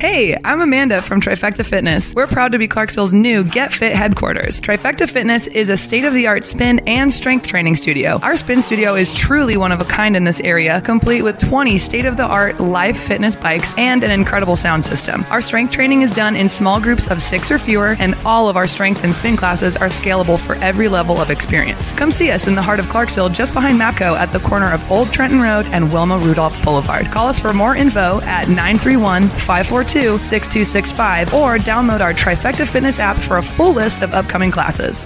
Hey, I'm Amanda from Trifecta Fitness. We're proud to be Clarksville's new Get Fit headquarters. Trifecta Fitness is a state-of-the-art spin and strength training studio. Our spin studio is truly one of a kind in this area, complete with 20 state-of-the-art live fitness bikes and an incredible sound system. Our strength training is done in small groups of 6 or fewer, and all of our strength and spin classes are scalable for every level of experience. Come see us in the heart of Clarksville, just behind MAPCO at the corner of Old Trenton Road and Wilma Rudolph Boulevard. Call us for more info at 931-542-6265 or download our Trifecta Fitness app for a full list of upcoming classes.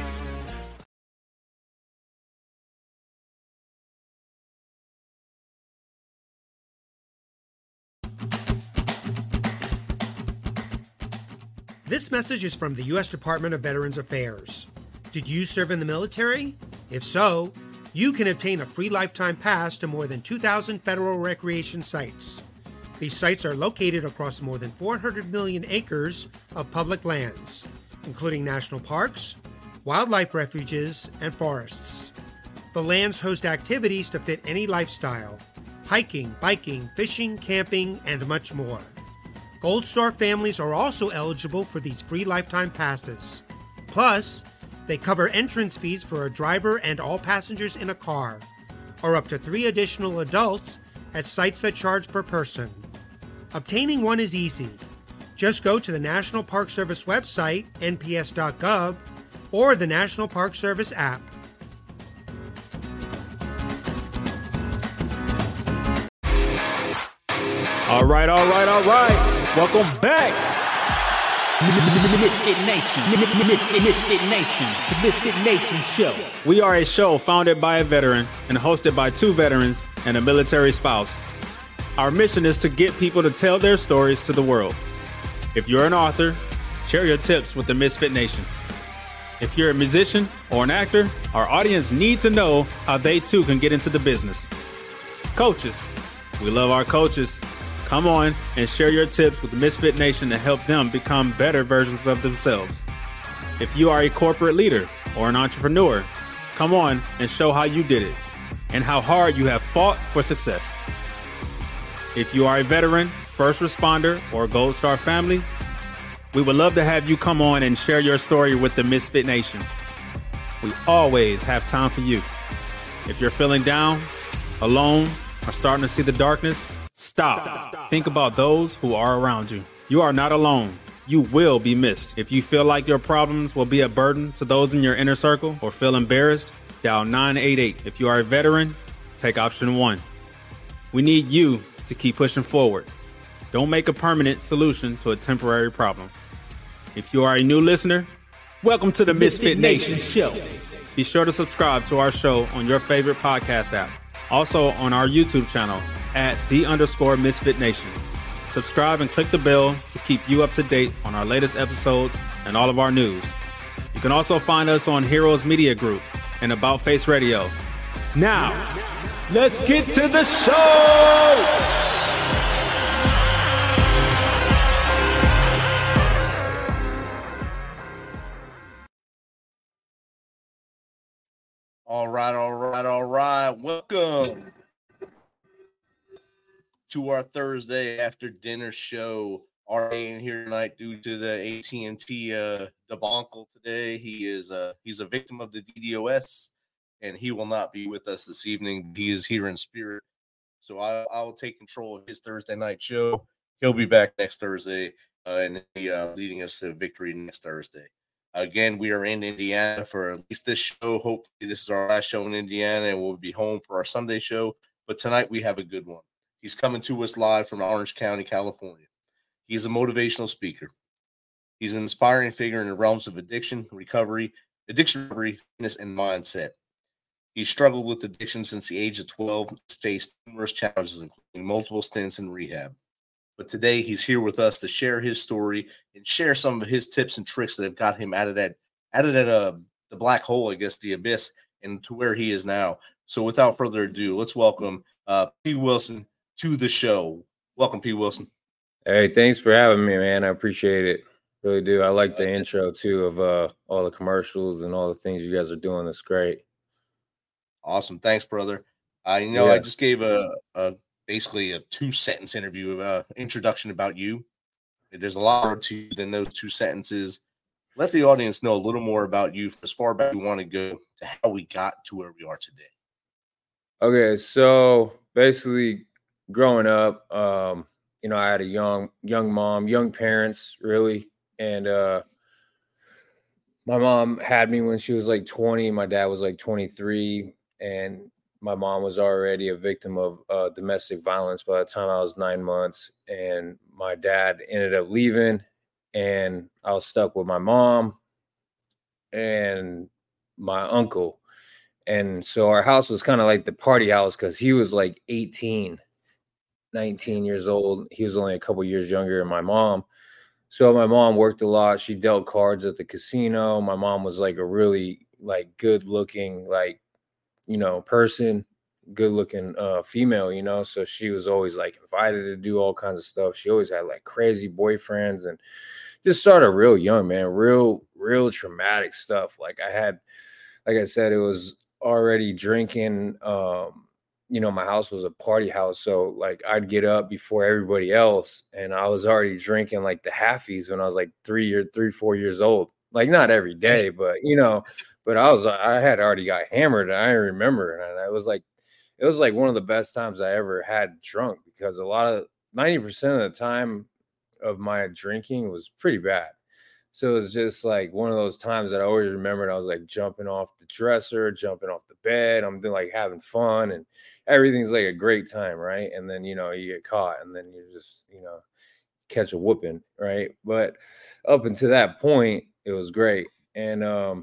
This message is from the U.S. Department of Veterans Affairs. Did you serve in the military? If so, you can obtain a free lifetime pass to more than 2,000 federal recreation sites. These sites are located across more than 400 million acres of public lands, including national parks, wildlife refuges, and forests. The lands host activities to fit any lifestyle: hiking, biking, fishing, camping, and much more. Gold Star families are also eligible for these free lifetime passes. Plus, they cover entrance fees for a driver and all passengers in a car, or up to 3 additional adults at sites that charge per person. Obtaining one is easy. Just go to the National Park Service website, nps.gov, or the National Park Service app. All right. Welcome back. Misfit Nation. The Misfit Nation Show. We are a show founded by a veteran and hosted by 2 veterans and a military spouse. Our mission is to get people to tell their stories to the world. If you're an author, share your tips with the Misfit Nation. If you're a musician or an actor, our audience needs to know how they too can get into the business. Coaches, we love our coaches. Come on and share your tips with the Misfit Nation to help them become better versions of themselves. If you are a corporate leader or an entrepreneur, come on and show how you did it and how hard you have fought for success. If you are a veteran, first responder, or Gold Star family, we would love to have you come on and share your story with the Misfit Nation. We always have time for you. If you're feeling down, alone, or starting to see the darkness, stop. Think about those who are around you. You are not alone. You will be missed. If you feel like your problems will be a burden to those in your inner circle or feel embarrassed, dial 988. If you are a veteran, take option 1. We need you to keep pushing forward. Don't make a permanent solution to a temporary problem. If you are a new listener, welcome to the Misfit Nation Show. Be sure to subscribe to our show on your favorite podcast app. Also on our YouTube channel at @the_Misfit Nation. Subscribe and click the bell to keep you up to date on our latest episodes and all of our news. You can also find us on Heroes Media Group and About Face Radio. Now, let's get to the show! All right. Welcome to our Thursday after dinner show. RA in here tonight due to the AT&T debacle today. He's a victim of the DDoS, and he will not be with us this evening. He is here in spirit, so I will take control of his Thursday night show. He'll be back next Thursday and leading us to victory next Thursday. Again, we are in Indiana for at least this show. Hopefully, this is our last show in Indiana, and we'll be home for our Sunday show. But tonight, we have a good one. He's coming to us live from Orange County, California. He's a motivational speaker. He's an inspiring figure in the realms of addiction recovery, fitness, and mindset. He's struggled with addiction since the age of 12, faced numerous challenges, including multiple stints in rehab. But today he's here with us to share his story and share some of his tips and tricks that have got him out of the black hole, I guess, the abyss, and to where he is now. So without further ado, let's welcome P. Wilson to the show. Welcome, P. Wilson. Hey, thanks for having me, man. I appreciate it. Really do. I like the intro too of all the commercials and all the things you guys are doing. That's great. Awesome. Thanks, brother. I just gave basically a 2-sentence interview, introduction about you. There's a lot more to you than those two sentences. Let the audience know a little more about you, as far back you want to go to how we got to where we are today. Okay, so basically growing up, you know, I had a young mom, young parents, really. And my mom had me when she was like 20. My dad was like 23. And my mom was already a victim of domestic violence by the time I was 9 months. And my dad ended up leaving, and I was stuck with my mom and my uncle. And so our house was kind of like the party house because he was like 18, 19 years old. He was only a couple years younger than my mom. So my mom worked a lot. She dealt cards at the casino. My mom was like a really like good looking, like, you know, person, good looking female, you know. So she was always like invited to do all kinds of stuff. She always had like crazy boyfriends, and just started real young, man, real traumatic stuff. Like I said, it was already drinking. You know, my house was a party house. So like I'd get up before everybody else, and I was already drinking like the halfies when I was like 4 years old. Like not every day, but you know, but I had already got hammered, and I remember. And it was like one of the best times I ever had drunk, because 90% of the time of my drinking was pretty bad. So it was just like one of those times that I always remembered. I was like jumping off the dresser, jumping off the bed. I'm doing like having fun, and everything's like a great time, right? And then, you know, you get caught, and then you just, you know, catch a whooping, right? But up until that point, it was great. And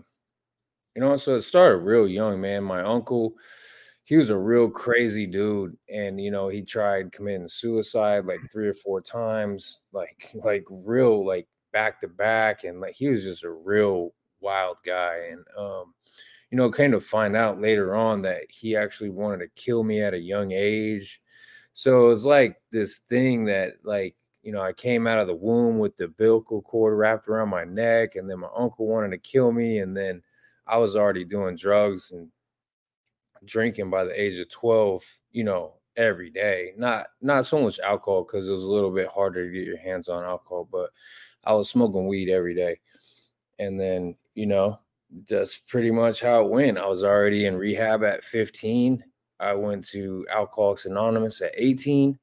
you know, so it started real young, man. My uncle, he was a real crazy dude, and you know, he tried committing suicide like 3 or 4 times, like real, like back to back. And like he was just a real wild guy. And you know, kind of find out later on that he actually wanted to kill me at a young age. So it was like this thing that, like, you know, I came out of the womb with the umbilical cord wrapped around my neck, and then my uncle wanted to kill me, and then I was already doing drugs and drinking by the age of 12, you know, every day. Not so much alcohol, because it was a little bit harder to get your hands on alcohol, but I was smoking weed every day. And then, you know, that's pretty much how it went. I was already in rehab at 15. I went to Alcoholics Anonymous at 18,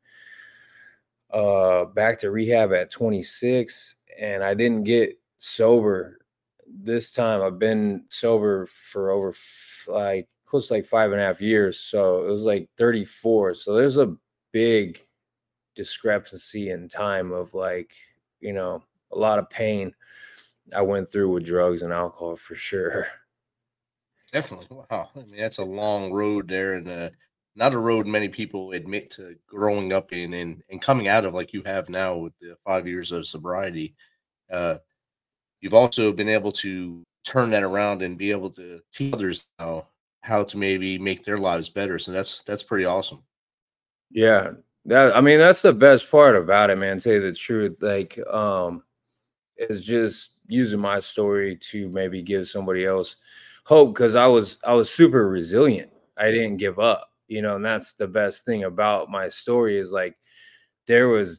back to rehab at 26, and I didn't get sober this time. I've been sober for over like close to like 5.5 years. So it was like 34. So there's a big discrepancy in time of, like, you know, a lot of pain I went through with drugs and alcohol, for sure. Definitely. Wow. I mean, that's a long road there, and not a road many people admit to growing up in and coming out of, like you have now with the 5 years of sobriety. You've also been able to turn that around and be able to teach others how to maybe make their lives better. So that's pretty awesome. Yeah. I mean, that's the best part about it, man. To tell you the truth, like, is just using my story to maybe give somebody else hope, because I was super resilient. I didn't give up, you know, and that's the best thing about my story is, like, there was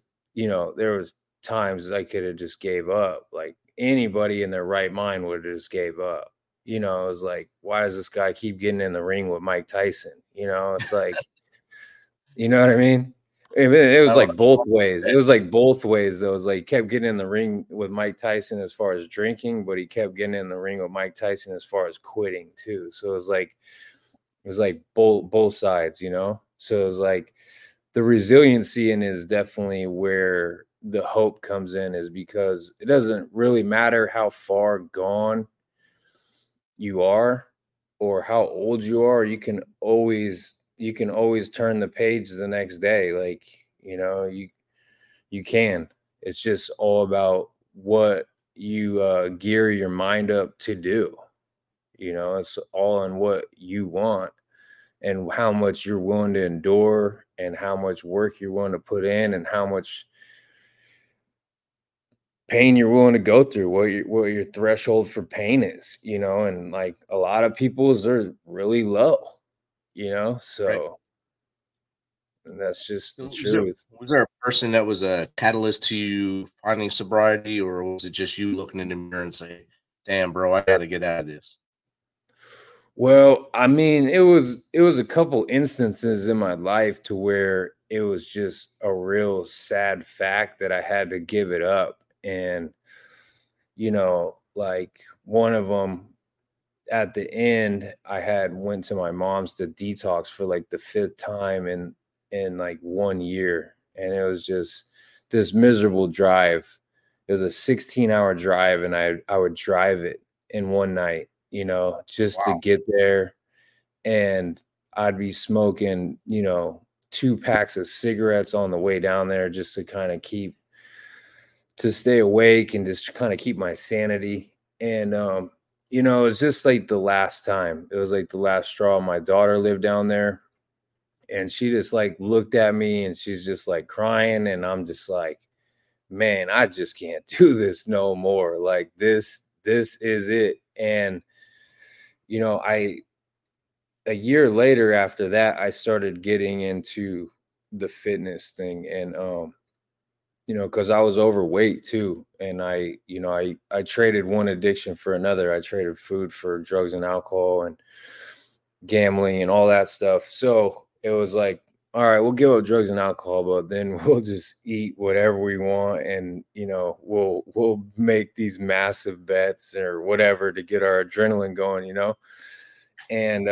times I could have just gave up. Like anybody in their right mind would have just gave up. You know, it was like, why does this guy keep getting in the ring with Mike Tyson? You know, it's like, you know what I mean? It was like both ways. It was like both ways. Though. It was like he kept getting in the ring with Mike Tyson as far as drinking, but he kept getting in the ring with Mike Tyson as far as quitting too. So it was like both sides, you know. So it was like the resiliency in is definitely where the hope comes in, is because it doesn't really matter how far gone you are or how old you are. You can always turn the page the next day. Like, you know, you can. It's just all about what you gear your mind up to do. You know, it's all on what you want and how much you're willing to endure and how much work you're willing to put in and how much pain you're willing to go through, what your threshold for pain is, you know. And like a lot of people's are really low, you know. So Right. And that's just the Was there, truth. was there a person that was a catalyst to you finding sobriety, or was it just you looking in the mirror and say, "Damn, bro, I got to get out of this"? Well, I mean, it was a couple instances in my life to where it was just a real sad fact that I had to give it up. And, like one of them at the end, I had went to my mom's to detox for like the fifth time in like 1 year. And it was just this miserable drive. It was a 16-hour drive, and I would drive it in one night, just to Wow. get there. And I'd be smoking, 2 packs of cigarettes on the way down there just to kind of to stay awake and just kind of keep my sanity. And, it was just like the last time. It was like the last straw. My daughter lived down there, and she just like looked at me, and she's just like crying. And I'm just like, man, I just can't do this no more. Like this is it. And, a year later after that, I started getting into the fitness thing. And, because I was overweight too. And I traded one addiction for another. I traded food for drugs and alcohol and gambling and all that stuff. So it was like, all right, we'll give up drugs and alcohol, but then we'll just eat whatever we want. And, we'll make these massive bets or whatever to get our adrenaline going, And,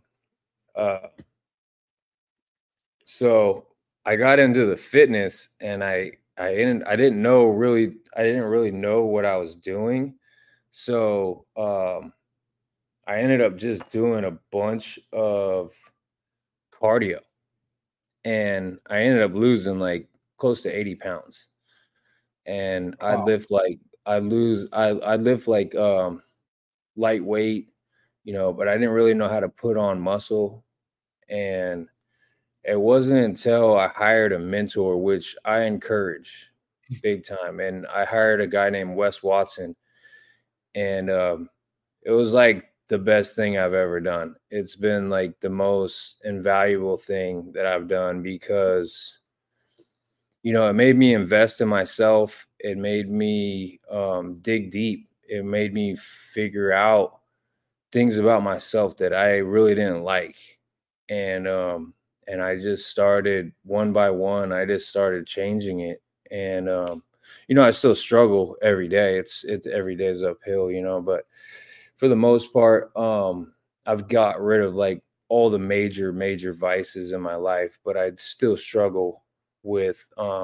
so I got into the fitness, and I didn't really know what I was doing. So, I ended up just doing a bunch of cardio, and I ended up losing like close to 80 pounds. And Wow. I lift like lightweight, but I didn't really know how to put on muscle. And it wasn't until I hired a mentor, which I encourage big time. And I hired a guy named Wes Watson. And it was like the best thing I've ever done. It's been like the most invaluable thing that I've done because, it made me invest in myself. It made me dig deep. It made me figure out things about myself that I really didn't like. And I just started one by one. I just started changing it. And, I still struggle every day. It's every day is uphill, but for the most part, I've got rid of like all the major vices in my life, but I still struggle with,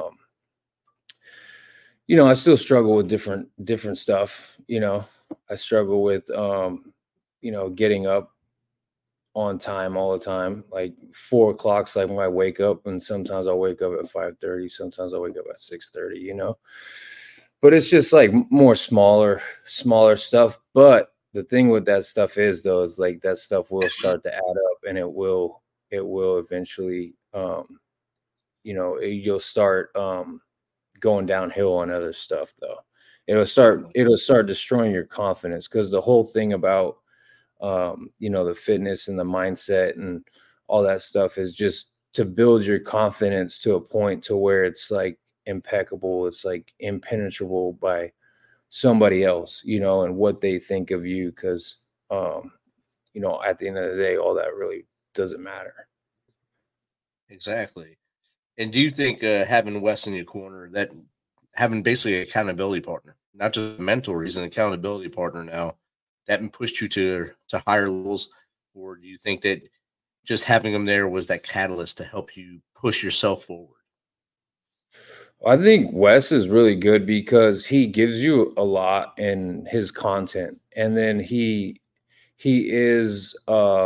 I still struggle with different stuff. I struggle with, getting up on time all the time. Like 4 o'clock's like when I wake up, and sometimes I'll wake up at 5:30. Sometimes I'll wake up at 6:30, but it's just like more smaller stuff. But the thing with that stuff is like that stuff will start to add up, and it will eventually, you'll start, going downhill on other stuff though. It'll start destroying your confidence, because the whole thing about, the fitness and the mindset and all that stuff is just to build your confidence to a point to where it's like impeccable. It's like impenetrable by somebody else, and what they think of you. Cause, at the end of the day, all that really doesn't matter. Exactly. And do you think having Wes in your corner, that having basically an accountability partner, not just a mentor, he's an accountability partner now, that pushed you to higher levels? Or do you think that just having him there was that catalyst to help you push yourself forward? I think Wes is really good because he gives you a lot in his content, and then he is,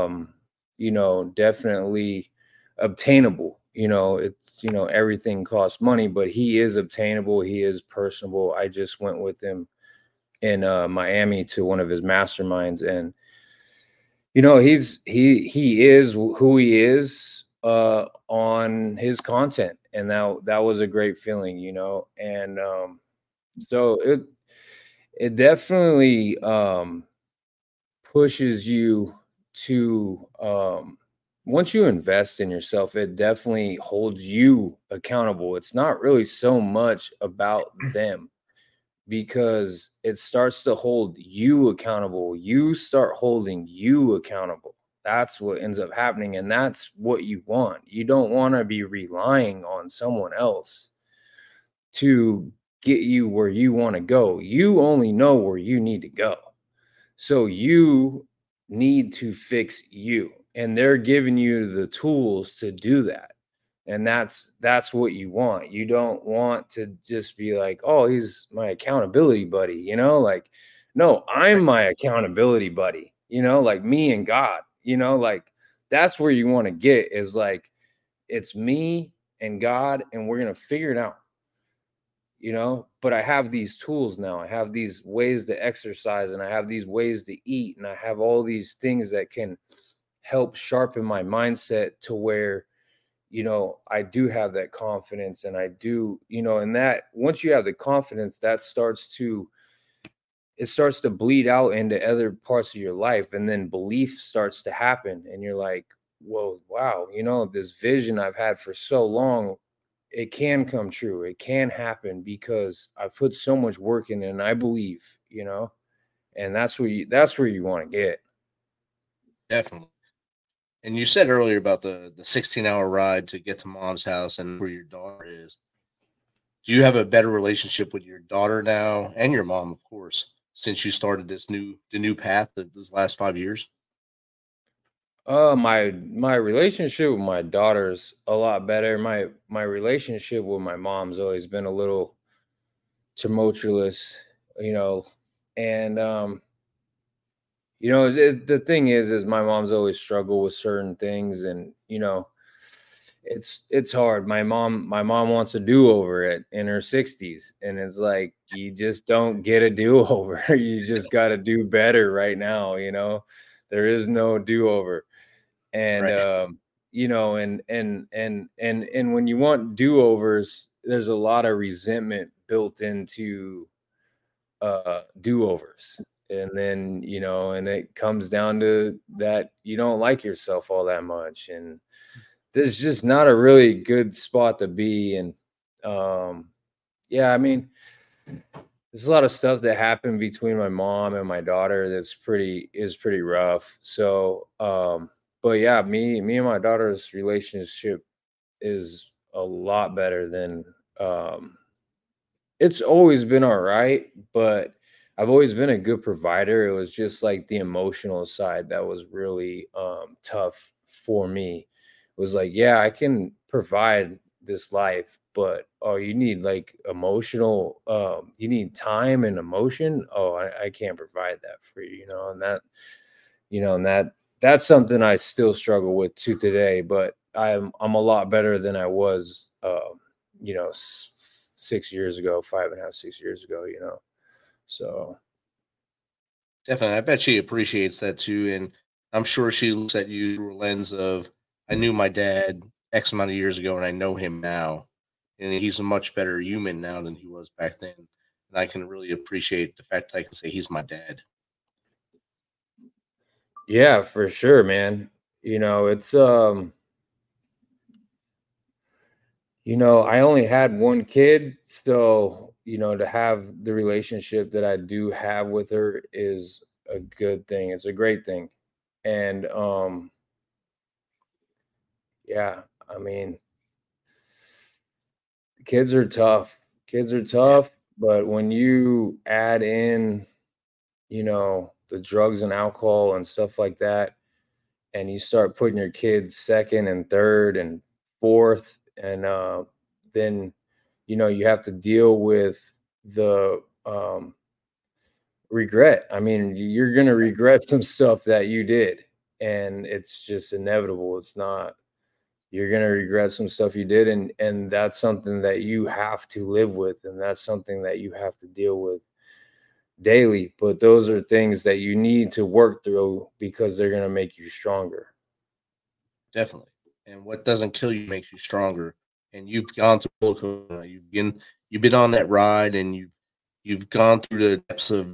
definitely obtainable. It's, everything costs money, but he is obtainable. He is personable. I just went with him in Miami to one of his masterminds, and he is who he is on his content, and that was a great feeling, and so it definitely pushes you to once you invest in yourself, it definitely holds you accountable. It's not really so much about them, because it starts to hold you accountable. You start holding you accountable. That's what ends up happening. And that's what you want. You don't want to be relying on someone else to get you where you want to go. You only know where you need to go. So you need to fix you. And they're giving you the tools to do that. And that's what you want. You don't want to just be like, oh, he's my accountability buddy, you know, like, no, I'm my accountability buddy, you know, like me and God, you know, like that's where you want to get, is like, it's me and God, and we're going to figure it out, you know. But I have these tools now. I have these ways to exercise, and I have these ways to eat, and I have all these things that can help sharpen my mindset to where, you know, I do have that confidence, and I do, you know, and that once you have the confidence, that starts to bleed out into other parts of your life. And then belief starts to happen. And you're like, whoa, wow, you know, this vision I've had for so long, it can come true. It can happen because I've put so much work in it, and I believe, you know, and that's where you want to get. Definitely. And you said earlier about the 16-hour ride to get to mom's house and where your daughter is. Do you have a better relationship with your daughter now, and your mom, of course, since you started the new path this last 5 years? My relationship with my daughter's a lot better. My relationship with my mom's always been a little tumultuous, you know, and you know, the thing is my mom's always struggled with certain things, and you know, it's hard. My mom wants a do-over in her 60s, and it's like, you just don't get a do-over. You just got to do better right now, you know. There is no do-over. And Right. you know, and when you want do-overs, there's a lot of resentment built into do-overs. And then, you know, and it comes down to that you don't like yourself all that much, and this is just not a really good spot to be. And yeah, I mean, there's a lot of stuff that happened between my mom and my daughter that's pretty rough. So but yeah, me and my daughter's relationship is a lot better than it's always been all right, but I've always been a good provider. It was just like the emotional side that was really tough for me. It was like, yeah, I can provide this life, but oh, you need like emotional, you need time and emotion. Oh, I can't provide that for you, you know, and that, you know, and that's something I still struggle with to today, but I'm a lot better than I was, you know, 6 years ago, 5.5, 6 years ago, you know. So Definitely. I bet she appreciates that too. And I'm sure she looks at you through a lens of, I knew my dad X amount of years ago, and I know him now. And he's a much better human now than he was back then. And I can really appreciate the fact that I can say he's my dad. yeah, for sure, man. You know, it's you know, I only had one kid, so you know, to have the relationship that I do have with her is a good thing. It's a great thing. And yeah, I mean, kids are tough. Kids are Yeah. tough, but when you add in, you know, the drugs and alcohol and stuff like that, and you start putting your kids second and third and fourth, and then you know, you have to deal with the regret. I mean, you're going to regret some stuff that you did, and it's just inevitable. It's not, you're going to regret some stuff you did, and that's something that you have to live with, and that's something that you have to deal with daily. But those are things that you need to work through because they're going to make you stronger. Definitely. And what doesn't kill you makes you stronger. And you've gone through roller coaster. You've been on that ride, and you've gone through the depths of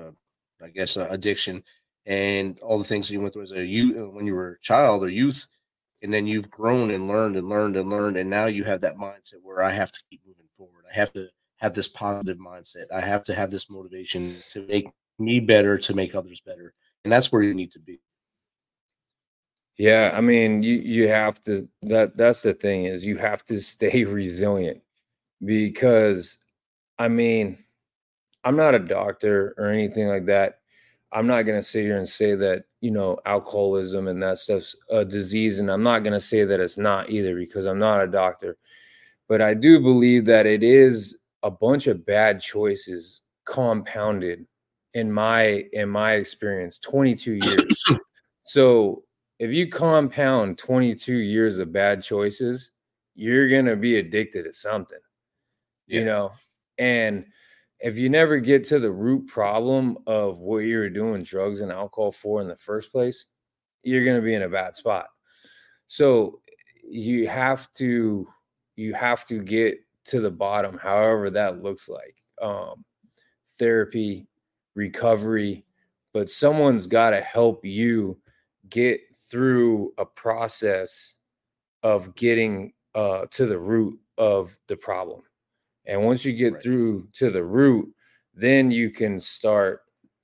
I guess addiction and all the things that you went through as a youth when you were a child or youth. And then you've grown and learned and learned and learned. And now you have that mindset where I have to keep moving forward. I have to have this positive mindset. I have to have this motivation to make me better, to make others better. And that's where you need to be. Yeah, I mean, you have to, that's the thing, is you have to stay resilient, because I mean, I'm not a doctor or anything like that. I'm not going to sit here and say that, alcoholism and that stuff's a disease, and I'm not going to say that it's not either, because I'm not a doctor. But I do believe that it is a bunch of bad choices compounded in my experience, 22 years. So if you compound 22 years of bad choices, you're going to be addicted to something, and if you never get to the root problem of what you were doing drugs and alcohol for in the first place, you're going to be in a bad spot. So you have to get to the bottom, however that looks like. Therapy, recovery, but someone's got to help you get through a process of getting to the root of the problem. And once you get through to the root, then you can start,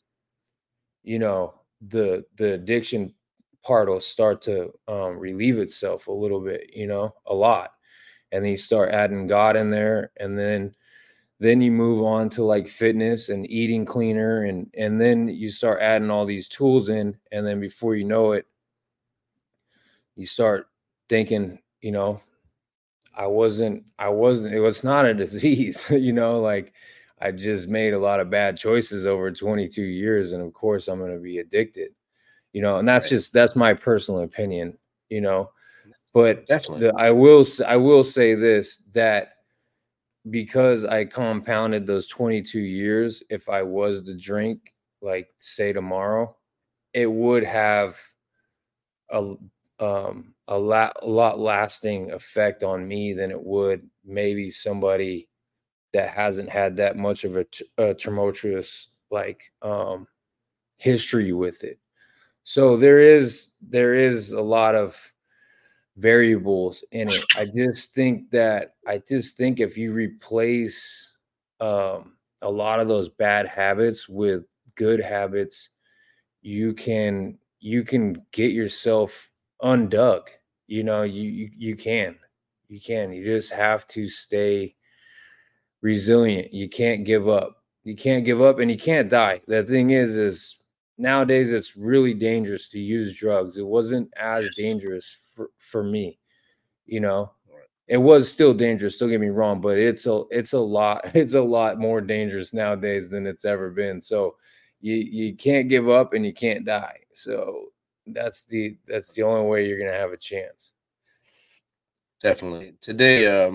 the addiction part will start to relieve itself a little bit, a lot. And then you start adding God in there. And then you move on to like fitness and eating cleaner. And then you start adding all these tools in. And then before you know it, you start thinking, it was not a disease, like I just made a lot of bad choices over 22 years. And of course I'm going to be addicted, and that's my personal opinion, but Definitely. I will say this, that because I compounded those 22 years, if I was to drink, like say tomorrow, it would have a lot lasting effect on me than it would maybe somebody that hasn't had that much of a tumultuous history with it. So there is a lot of variables in it. I just think if you replace a lot of those bad habits with good habits, you can get yourself undug. You can. You just have to stay resilient. You can't give up. And you can't die. The thing is nowadays it's really dangerous to use drugs. It wasn't as dangerous for me. It was still dangerous, don't get me wrong, but it's a lot more dangerous nowadays than it's ever been. So you can't give up and you can't die. So that's the only way you're going to have a chance. Definitely. Today,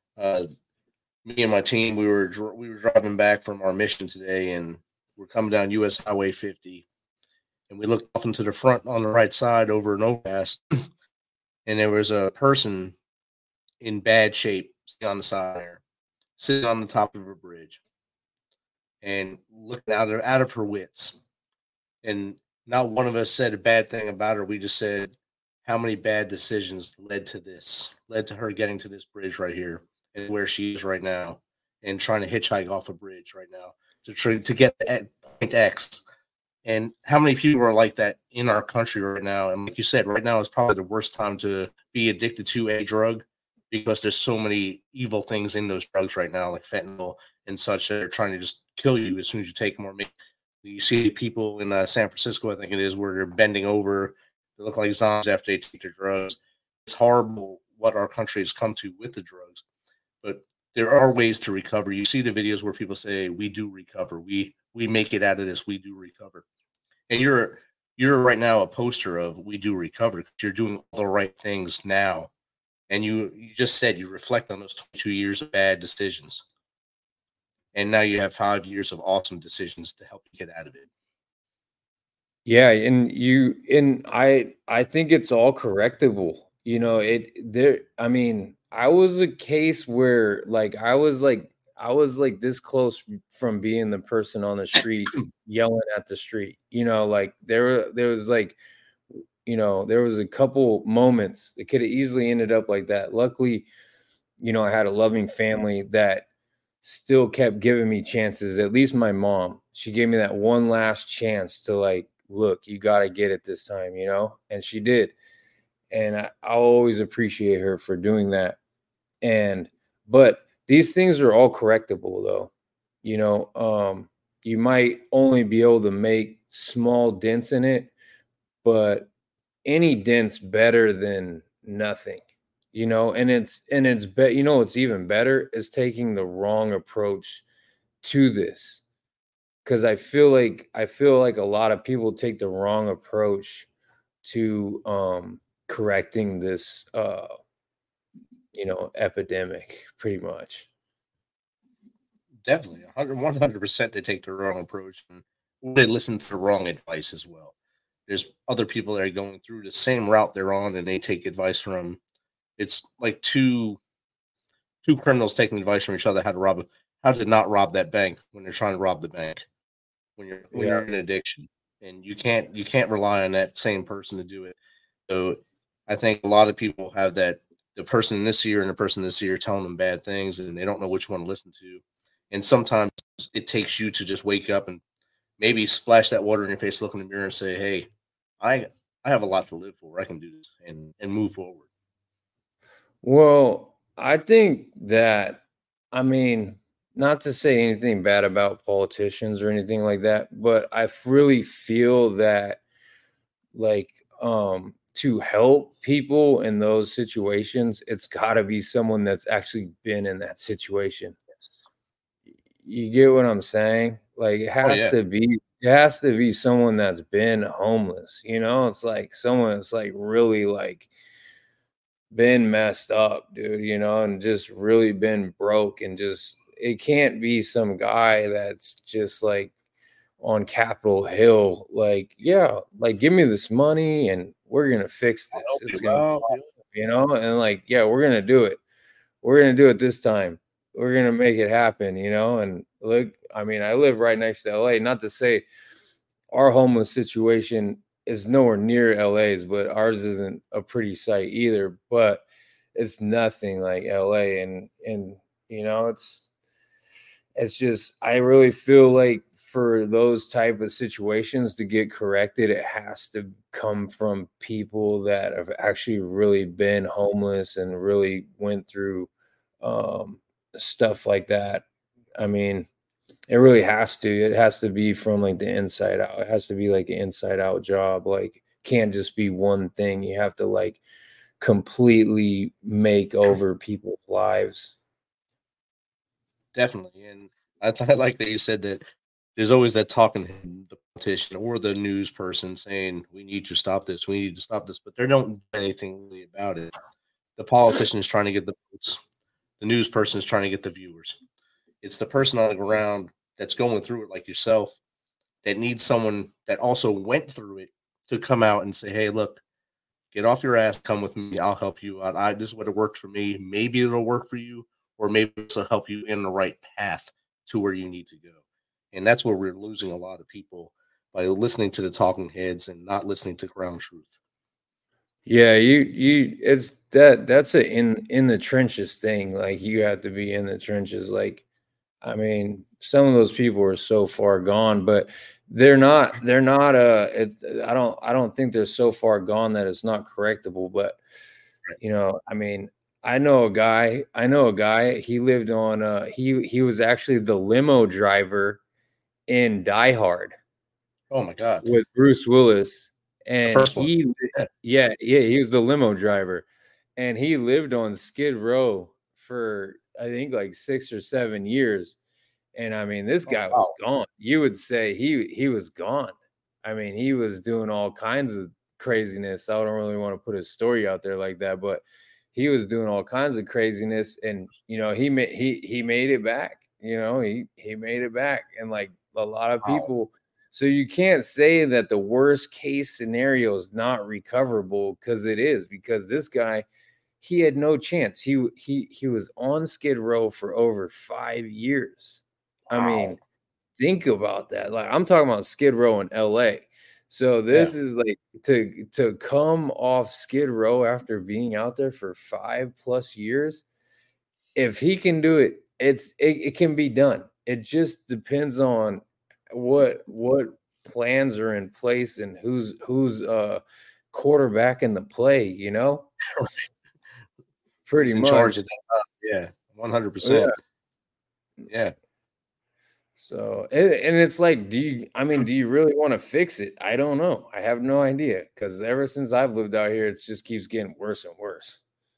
me and my team, we were driving back from our mission today, and we're coming down US Highway 50, and we looked off into the front on the right side over an overpass, and there was a person in bad shape on the side there, sitting on the top of a bridge and looking out of her wits. And not one of us said a bad thing about her. We just said how many bad decisions led to her getting to this bridge right here and where she is right now, and trying to hitchhike off a bridge right now to get to point X. And how many people are like that in our country right now? And like you said, right now is probably the worst time to be addicted to a drug, because there's so many evil things in those drugs right now, like fentanyl and such, that are trying to just kill you as soon as you take more. You see people in San Francisco, I think it is, where they're bending over. They look like zombies after they take their drugs. It's horrible what our country has come to with the drugs, but there are ways to recover. You see the videos where people say, we do recover. We make it out of this. We do recover. And you're right now a poster of we do recover, because you're doing all the right things now. And you just said you reflect on those 22 years of bad decisions. And now you have 5 years of awesome decisions to help you get out of it. Yeah, and I think it's all correctable. I mean, I was a case where I was this close from being the person on the street yelling at the street. There was there was a couple moments it could have easily ended up like that. Luckily, I had a loving family that still kept giving me chances. At least my mom, she gave me that one last chance to like, look, you got to get it this time, and she did. And I'll always appreciate her for doing that. But these things are all correctable though. You might only be able to make small dents in it, but any dent's better than nothing, and it's what's even better is taking the wrong approach to this. Cause I feel like a lot of people take the wrong approach to correcting this epidemic pretty much. Definitely 100% they take the wrong approach, and they listen to the wrong advice as well. There's other people that are going through the same route they're on, and they take advice from. It's like two criminals taking advice from each other how to not rob that bank when they're trying to rob the bank. When you're in addiction, and you can't rely on that same person to do it. So I think a lot of people have the person this year and the person this year telling them bad things, and they don't know which one to listen to. And sometimes it takes you to just wake up and maybe splash that water in your face, look in the mirror, and say, "Hey, I have a lot to live for. I can do this," and move forward. Well, I think that, not to say anything bad about politicians or anything like that, but I really feel that, like, to help people in those situations, it's got to be someone that's actually been in that situation. You get what I'm saying? Like, it has to be someone that's been homeless. It's like someone that's like really like been messed up, dude, and just really been broke, and just, it can't be some guy that's just like on Capitol Hill, like, yeah, like, give me this money and we're gonna fix this. It's gonna be awesome, and like, yeah, we're gonna do it. We're gonna do it this time. We're gonna make it happen, and look, I live right next to LA. Not to say our homeless situation is nowhere near LA's, but ours isn't a pretty sight either, but it's nothing like LA. And it's just, I really feel like for those type of situations to get corrected, it has to come from people that have actually really been homeless and really went through stuff like that. It really has to. It has to be from like the inside out. It has to be like an inside out job. Like, can't just be one thing. You have to like completely make over people's lives. Definitely. And I like that you said that there's always that talking head, the politician or the news person saying, we need to stop this, but they don't do anything really about it. The politician is trying to get the votes. The news person is trying to get the viewers. It's the person on the ground that's going through it like yourself that needs someone that also went through it to come out and say, hey, look, get off your ass, come with me, I'll help you out. This is what it worked for me. Maybe it'll work for you, or maybe it'll help you in the right path to where you need to go. And that's where we're losing a lot of people, by listening to the talking heads and not listening to ground truth. Yeah, it's that's a in the trenches thing. Like, you have to be in the trenches. Like, some of those people are so far gone, but they're not I don't think they're so far gone that it's not correctable. But I know a guy, he lived on he was actually the limo driver in Die Hard. Oh my God. With Bruce Willis. And he was the limo driver, and he lived on Skid Row for, I think, like 6 or 7 years. And this guy was gone. You would say he was gone. He was doing all kinds of craziness. I don't really want to put his story out there like that, but he was doing all kinds of craziness, and he made it back. He made it back, and like a lot of people. So you can't say that the worst case scenario is not recoverable, because it is, because this guy, he had no chance. He was on Skid Row for over 5 years. Think about that. Like, I'm talking about Skid Row in LA. So this is like to come off Skid Row after being out there for 5+ years. If he can do it, it can be done. It just depends on what plans are in place and who's quarterback in the play, you know? Pretty Who's in much. charge of that. Yeah, 100%. Yeah. So, and it's like, do you really want to fix it? I don't know. I have no idea, because ever since I've lived out here, it just keeps getting worse and worse.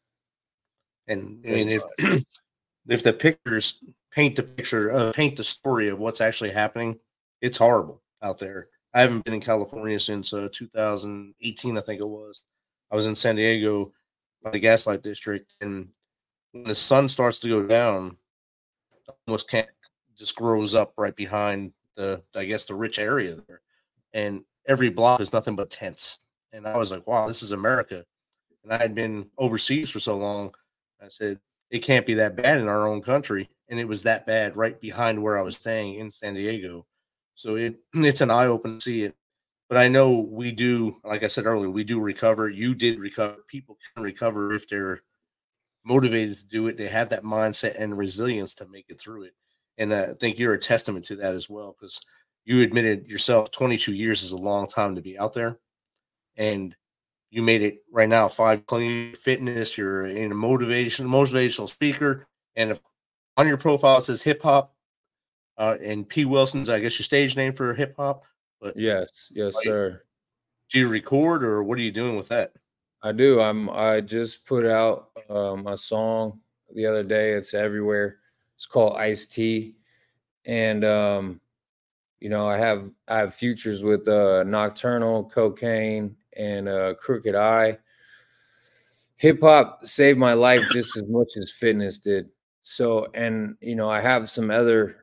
And I mean, if the pictures paint the story of what's actually happening, it's horrible out there. I haven't been in California since 2018, I think it was. I was in San Diego by the Gaslight District, and when the sun starts to go down, almost can't just grows up right behind the rich area there, and every block is nothing but tents. And I was like, wow, this is America. And I had been overseas for so long. I said, it can't be that bad in our own country. And it was that bad right behind where I was staying in San Diego. So it's an eye opener to see it. But I know we do, like I said earlier, we do recover. You did recover. People can recover if they're motivated to do it. They have that mindset and resilience to make it through it. And I think you're a testament to that as well, because you admitted yourself 22 years is a long time to be out there. And you made it right now, 5 clean fitness. You're in a motivational speaker. And on your profile, it says hip hop. And P. Wilson's, I guess, your stage name for hip hop. But yes, sir. Do you record, or what are you doing with that? I do. I just put out a song the other day. It's everywhere. It's called Ice-T. And you know, I have features with Nocturnal, Cocaine, and Crooked Eye. Hip hop saved my life just as much as fitness did. So, and you know, I have some other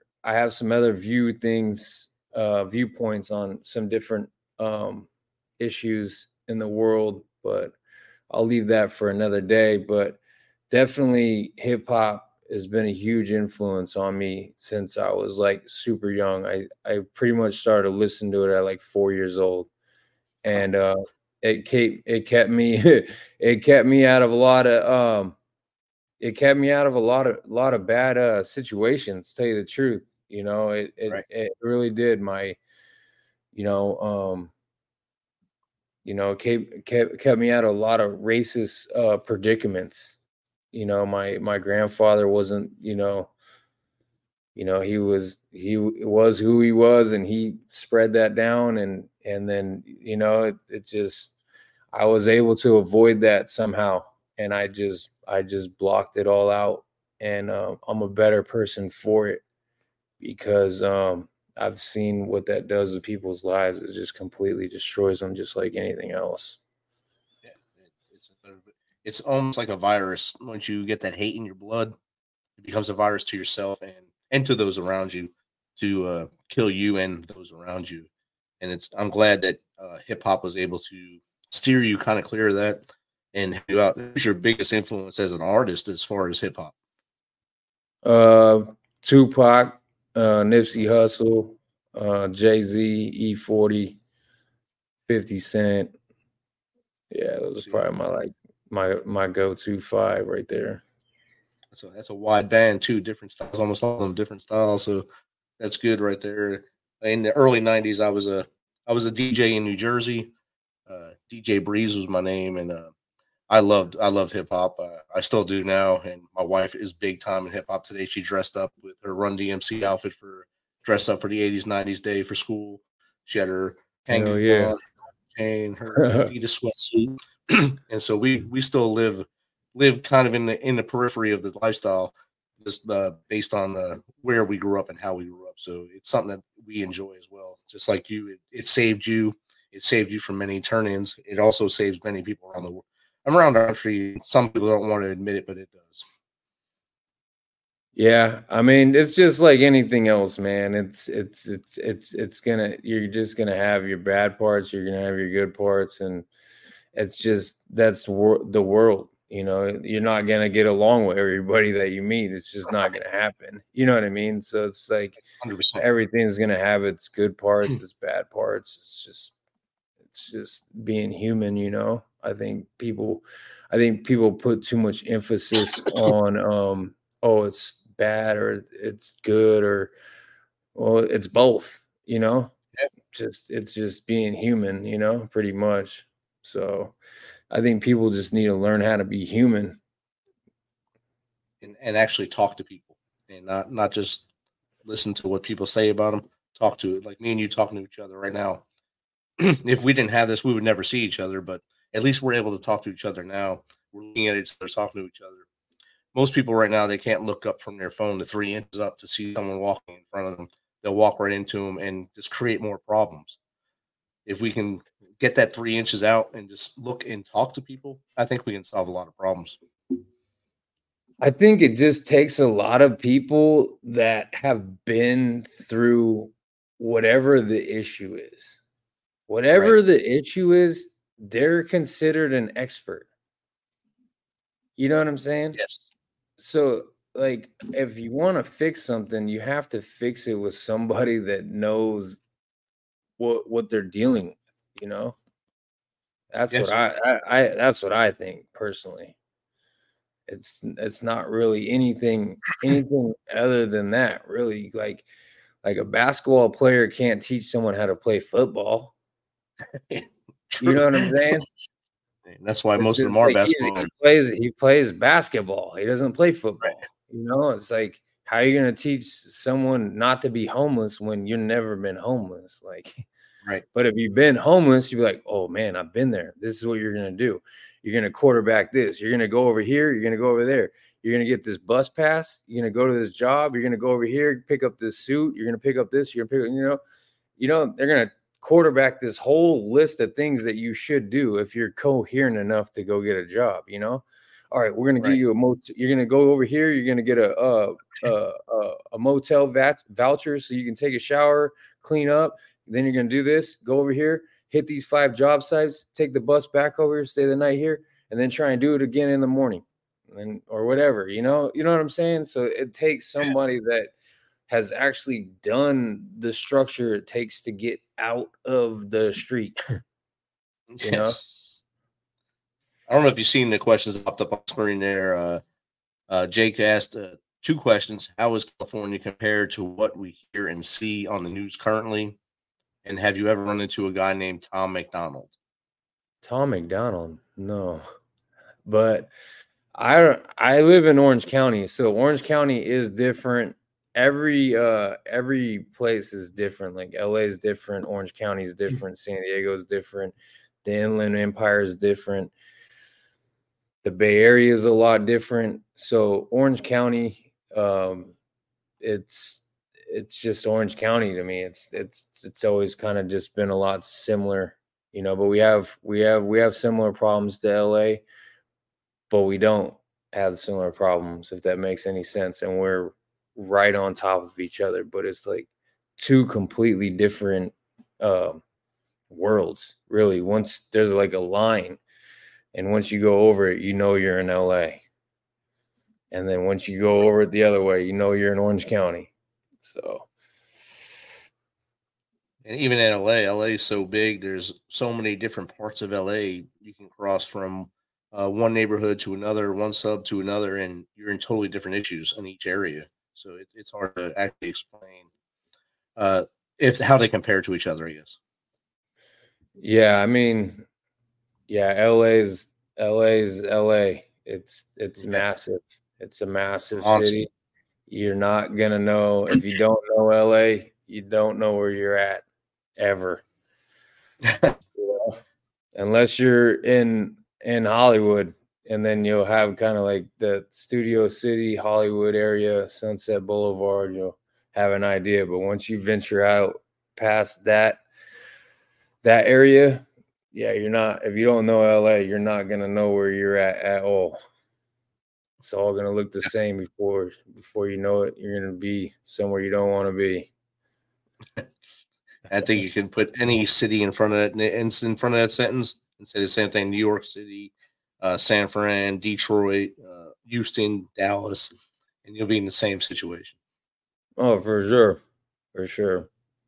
viewpoints on some different issues in the world, but I'll leave that for another day. But definitely hip hop has been a huge influence on me since I was like super young. I pretty much started listening to it at like 4 years old. And it kept me out of a lot of bad situations, to tell you the truth. You know, it really did. Kept me out of a lot of racist predicaments. You know, my grandfather wasn't, he was who he was, and he spread that down. And then, you know, it just, I was able to avoid that somehow. And I just blocked it all out. And I'm a better person for it, because I've seen what that does to people's lives. It just completely destroys them, just like anything else. Yeah, it's almost like a virus. Once you get that hate in your blood, it becomes a virus to yourself and to those around you, to kill you and those around you. And I'm glad that hip hop was able to steer you kind of clear of that and help you out. Who's your biggest influence as an artist as far as hip hop? Tupac, Nipsey Hussle, Jay-Z, E40, 50 Cent. Yeah, those are probably my go-to 5 right there. So that's a wide band, too, different styles, almost all of them different styles. So that's good right there. In the early 90s, I was a DJ in New Jersey. DJ Breeze was my name, and I loved hip hop. I still do now, and my wife is big time in hip hop today. She dressed up with her Run DMC outfit dressed up for the 80s, 90s day for school. She had her hanging chain, her Adidas sweatsuit, and so we still live kind of in the periphery of the lifestyle, just based on where we grew up and how we grew up. So it's something that we enjoy as well. Just like you, it saved you. It saved you from many turn-ins. It also saves many people around the world. I'm around our country. Some people don't want to admit it, but it does. Yeah, I mean, it's just like anything else, man. You're just gonna have your bad parts. You're gonna have your good parts, and it's just that's the world. You know, you're not gonna get along with everybody that you meet. It's just not gonna happen. You know what I mean? So it's like 100%. Everything's gonna have its good parts, its bad parts. It's just it's just being human, you know. I think people put too much emphasis on oh, it's bad or it's good, or well, it's both, you know. It's just being human, you know, pretty much. So I think people just need to learn how to be human. And actually talk to people, and not just listen to what people say about them. Talk to it, like me and you talking to each other right now. If we didn't have this, we would never see each other, but at least we're able to talk to each other now. We're looking at each other, talking to each other. Most people right now, they can't look up from their phone to 3 inches up to see someone walking in front of them. They'll walk right into them and just create more problems. If we can get that 3 inches out and just look and talk to people, I think we can solve a lot of problems. I think it just takes a lot of people that have been through whatever the issue is. Whatever Right. the issue is, they're considered an expert. You know what I'm saying? Yes. So, like, if you want to fix something, you have to fix it with somebody that knows what they're dealing with, you know? That's Yes. what I that's what I think personally. It's not really anything other than that, really. Like a basketball player can't teach someone how to play football. You know what I'm saying? And that's why It's most of just them are like basketball. he plays basketball. He doesn't play football. Right. You know, it's like, how are you going to teach someone not to be homeless when you've never been homeless? Like, Right. but if you've been homeless, you'd be like, oh man, I've been there. This is what you're going to do. You're going to quarterback this. You're going to go over here. You're going to go over there. You're going to get this bus pass. You're going to go to this job. You're going to go over here, pick up this suit. You're going to pick up this. You're going to pick up, they're going to quarterback this whole list of things that you should do if you're coherent enough to go get a job, you know? All right, we're going to give you you're going to go over here. You're going to get a motel voucher so you can take a shower, clean up. Then you're going to do this, go over here, hit these 5 job sites, take the bus back over here, stay the night here, and then try and do it again in the morning or whatever, you know what I'm saying? So it takes somebody that has actually done the structure it takes to get out of the street. You know? I don't know if you've seen the questions popped up on screen there. Jake asked 2 questions. How is California compared to what we hear and see on the news currently? And have you ever run into a guy named Tom McDonald? Tom McDonald? No. But I live in Orange County, so Orange County is different. Every place is different. Like LA is different, Orange County is different, San Diego is different, the Inland Empire is different, the Bay Area is a lot different. So Orange County, it's just Orange County to me. It's always kind of just been a lot similar, you know. But we have similar problems to LA, but we don't have similar problems, if that makes any sense. And we're right on top of each other, but it's like 2 completely different worlds, really. Once there's like a line, and once you go over it, you know you're in LA, and then once you go over it the other way, you know you're in Orange County. So, and even in LA is so big. There's so many different parts of LA. You can cross from one neighborhood to another, one sub to another, and you're in totally different issues in each area. So it's hard to actually explain if how they compare to each other, I guess. Yeah, I mean, yeah, LA's LA. It's massive. It's a massive city. You're not gonna know if you don't know LA. You don't know where you're at ever, you know? Unless you're in Hollywood, and then you'll have kind of like the Studio City, Hollywood area, Sunset Boulevard. You'll have an idea, but once you venture out past that area, yeah, you're not. If you don't know LA, you're not gonna know where you're at all. It's all going to look the same before you know it. You're going to be somewhere you don't want to be. I think you can put any city in front of that sentence and say the same thing: New York City, San Fran, Detroit, Houston, Dallas, and you'll be in the same situation. Oh, for sure.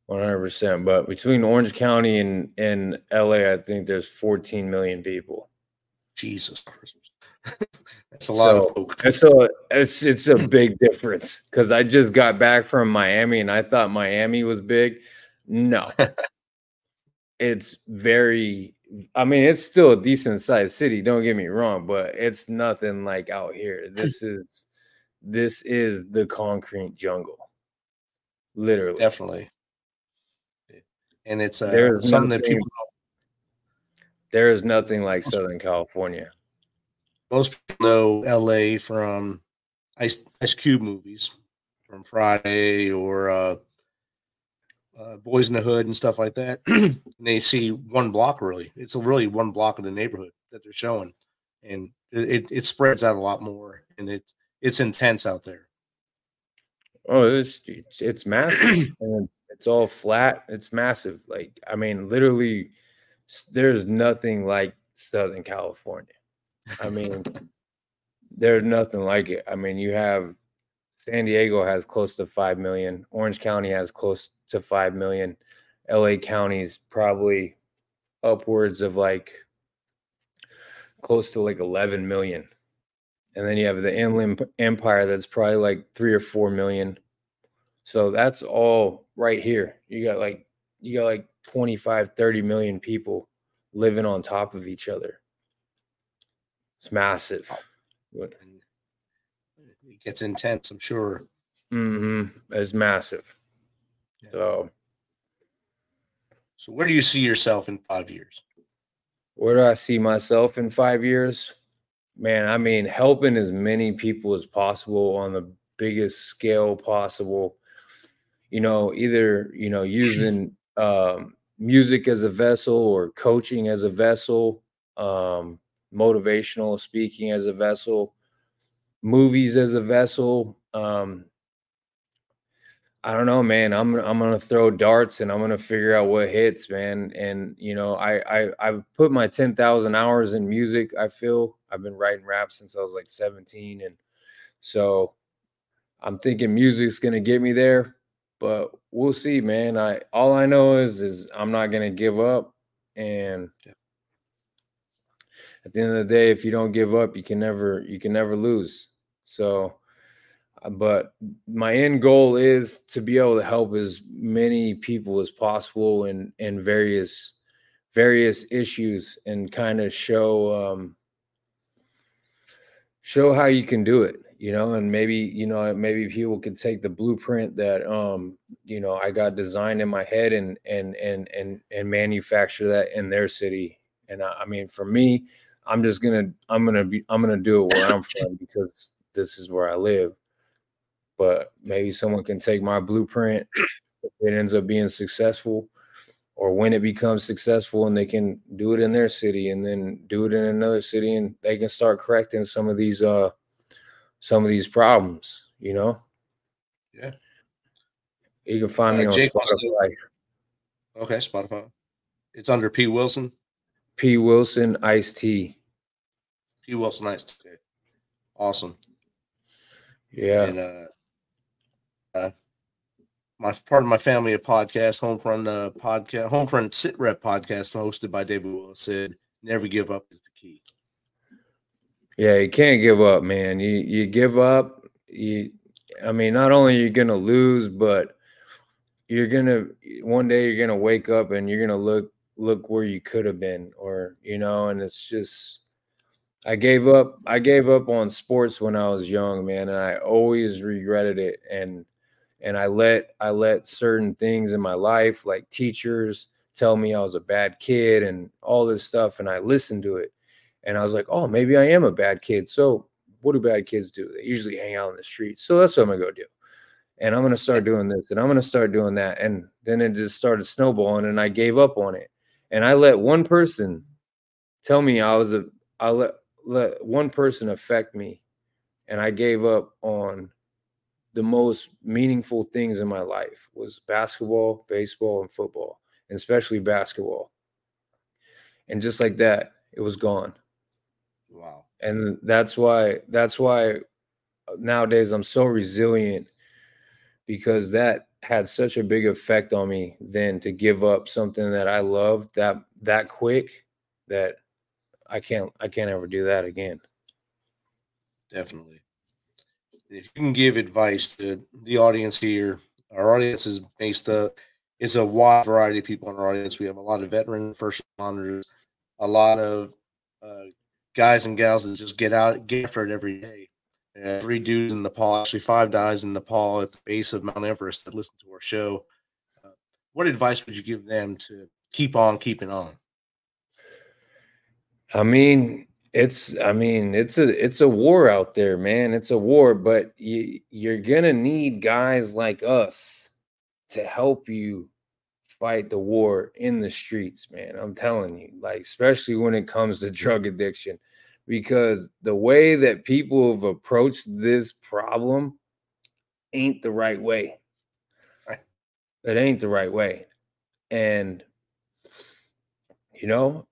100%. But between Orange County and LA, I think there's 14 million people. Jesus Christmas. That's a lot of folk. It's a big difference because I just got back from Miami and I thought Miami was big. No. It's it's still a decent sized city, don't get me wrong, but it's nothing like out here. This is the concrete jungle. Literally. Definitely. And it's There's something that people know. There is nothing like Southern California. Most people know LA from Ice Cube movies, from Friday or Boys in the Hood and stuff like that. And they see one block really. It's really one block of the neighborhood that they're showing. And it spreads out a lot more, and it's intense out there. Oh, it's massive. And it's all flat. It's massive. Like, I mean, literally, there's nothing like Southern California. I mean, there's nothing like it. I mean, you have San Diego has close to 5 million. Orange County has close to 5 million. LA County's probably upwards of like close to like 11 million. And then you have the Inland Empire that's probably like 3 or 4 million. So that's all right here. You got like 25, 30 million people living on top of each other. It's massive. It gets intense, I'm sure. It's massive. Yeah. So where do you see yourself in 5 years? Where do I see myself in 5 years? Man, I mean, helping as many people as possible on the biggest scale possible. Either, using music as a vessel or coaching as a vessel, motivational speaking as a vessel, movies as a vessel. I don't know, man. I'm gonna throw darts and I'm gonna figure out what hits, man. And I've put my 10,000 hours in music. I feel I've been writing rap since I was like 17, and so I'm thinking music's gonna get me there. But we'll see, man. All I know is I'm not gonna give up, and at the end of the day, if you don't give up, you can never lose. So, but my end goal is to be able to help as many people as possible in various issues and kind of show how you can do it, and maybe people can take the blueprint that I got designed in my head and manufacture that in their city. And I mean, for me, I'm gonna do it where I'm from because this is where I live. But maybe someone can take my blueprint if it ends up being successful, or when it becomes successful, and they can do it in their city and then do it in another city, and they can start correcting some of these problems, Yeah. You can find me on Spotify. Okay, Spotify. It's under P. Wilson. P. Wilson Ice-T. P. Wilson Ice-T. Okay. Awesome. Yeah. And part of my family a podcast, Homefront Sit Rep podcast hosted by David Willis, said never give up is the key. Yeah, you can't give up, man. You give up, not only you're gonna lose, but one day you're gonna wake up and you're gonna look where you could have been, or and it's just I gave up on sports when I was young, man, and I always regretted it. And I let certain things in my life, like teachers, tell me I was a bad kid and all this stuff, and I listened to it. And I was like, oh, maybe I am a bad kid. So what do bad kids do? They usually hang out in the streets. So that's what I'm going to go do. And I'm going to start doing this, and I'm going to start doing that. And then it just started snowballing, and I gave up on it. And I let one person tell me I let one person affect me, and I gave up on the most meaningful things in my life was basketball, baseball, and football, and especially basketball. And just like that, it was gone. Wow. And that's why nowadays I'm so resilient, because that had such a big effect on me then to give up something that I loved that quick that I can't ever do that again. Definitely. If you can give advice to the audience here, our audience is based up. It's a wide variety of people in our audience. We have a lot of veteran first responders, a lot of guys and gals that just get after it every day. 3 dudes in Nepal, actually 5 guys in Nepal at the base of Mount Everest that listen to our show. What advice would you give them to keep on keeping on? I mean, it's a war out there, man. It's a war, but you're gonna need guys like us to help you fight the war in the streets, man. I'm telling you, like, especially when it comes to drug addiction, because the way that people have approached this problem ain't the right way. Right. It ain't the right way. And, you know,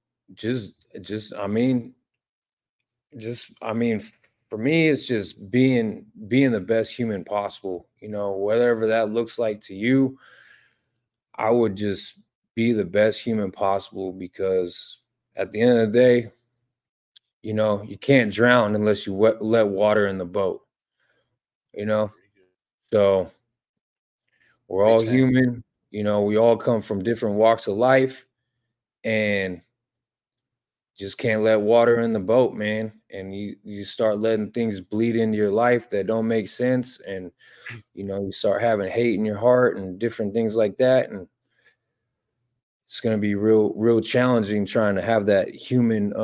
for me, it's just being the best human possible, you know, whatever that looks like to you. I would just be the best human possible, because at the end of the day, you know, you can't drown unless you let water in the boat, you know? So we're all human, you know, we all come from different walks of life, and just can't let water in the boat, man. And you start letting things bleed into your life that don't make sense. And, you know, you start having hate in your heart and different things like that. And it's going to be real challenging trying to have that human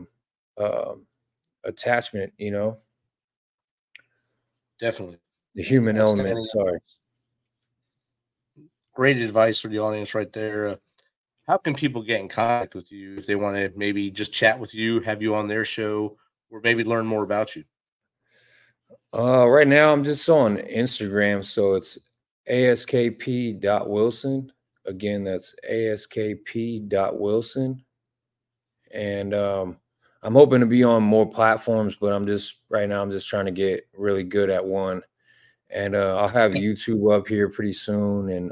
attachment, you know? Definitely. The human element, sorry. Great advice for the audience right there. How can people get in contact with you if they want to maybe just chat with you, have you on their show, or maybe learn more about you? Right now, I'm just on Instagram, so it's askp.wilson. Again, that's askp.wilson. And I'm hoping to be on more platforms, but right now I'm just trying to get really good at one. And I'll have YouTube up here pretty soon. And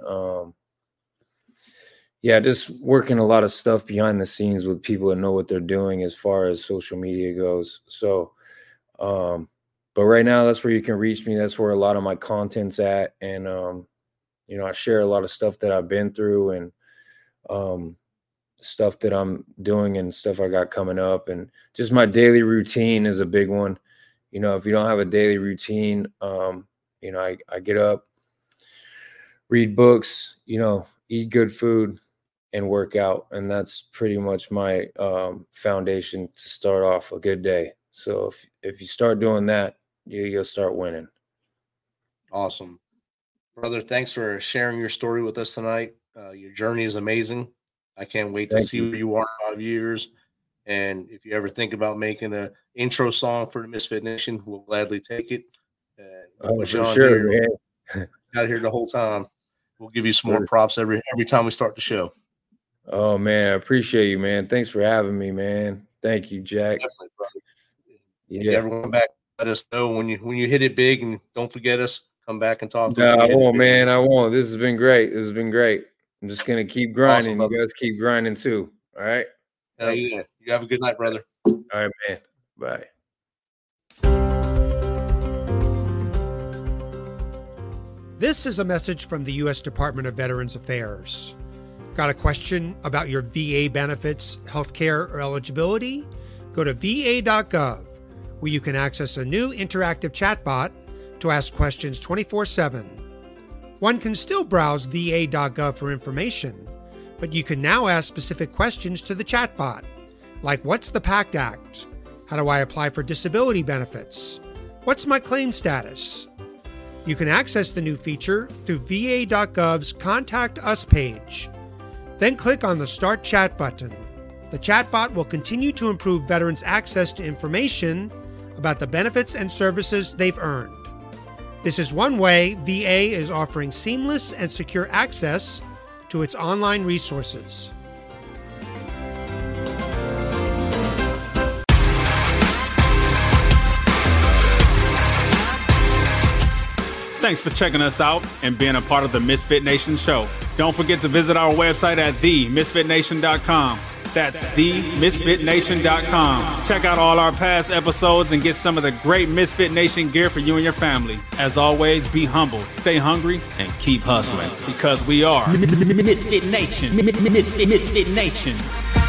yeah, just working a lot of stuff behind the scenes with people that know what they're doing as far as social media goes. So, but right now, that's where you can reach me. That's where a lot of my content's at. And, you know, I share a lot of stuff that I've been through, and stuff that I'm doing and stuff I got coming up. And just my daily routine is a big one. You know, if you don't have a daily routine, you know, I get up, read books, you know, eat good food, and work out. And that's pretty much my foundation to start off a good day. So if you start doing that, you'll start winning. Awesome. Brother, thanks for sharing your story with us tonight. Your journey is amazing. I can't wait to see where you are in 5 years. And if you ever think about making an intro song for the Misfit Nation, we'll gladly take it. For sure, man. Out here the whole time. We'll give you some more props every time we start the show. Oh, man, I appreciate you, man. Thanks for having me, man. Thank you, Jack. Definitely, brother. Yeah. Everyone back, let us know when you hit it big, and don't forget us. Come back and talk to us. I won't, man. I won't. This has been great. I'm just going to keep grinding. Awesome, you guys keep grinding too. All right? Yeah. You have a good night, brother. All right, man. Bye. This is a message from the U.S. Department of Veterans Affairs. Got a question about your VA benefits, healthcare, or eligibility? Go to va.gov, where you can access a new interactive chatbot to ask questions 24/7. One can still browse va.gov for information, but you can now ask specific questions to the chatbot, like what's the PACT Act? How do I apply for disability benefits? What's my claim status? You can access the new feature through va.gov's Contact Us page. Then click on the Start Chat button. The chatbot will continue to improve veterans' access to information about the benefits and services they've earned. This is one way VA is offering seamless and secure access to its online resources. Thanks for checking us out and being a part of the Misfit Nation show. Don't forget to visit our website at themisfitnation.com. That's themisfitnation.com. Check out all our past episodes and get some of the great Misfit Nation gear for you and your family. As always, be humble, stay hungry, and keep hustling because we are Misfit Nation. Misfit Nation.